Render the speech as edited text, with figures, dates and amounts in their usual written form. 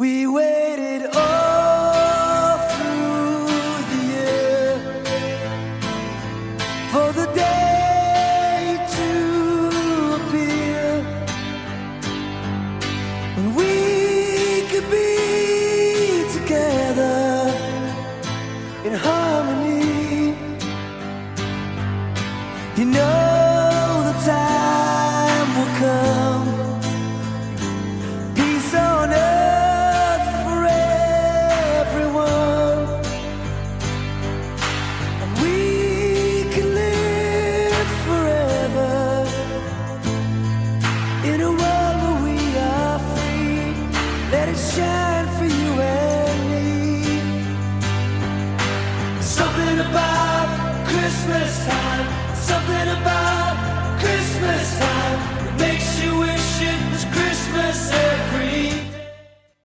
We waited all through the year for the day to appear when we could be together in harmony. You know the time will come, peace on earth for everyone, and we can live forever in a world where we are free. Let it shine for you and me. Something about Christmas time, something about Christmas time.